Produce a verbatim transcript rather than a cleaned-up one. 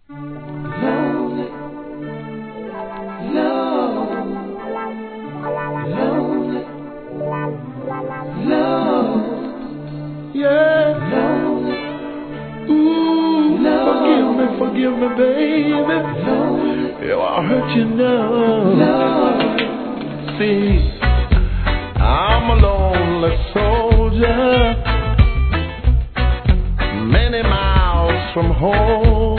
Lonely, lonely, lonely, lonely, yeah, lonely. Ooh, lonely. Forgive me, forgive me, baby. Lonely. Yeah, I hurt you now. Lonely. See, I'm a lonely soldier, many miles from home.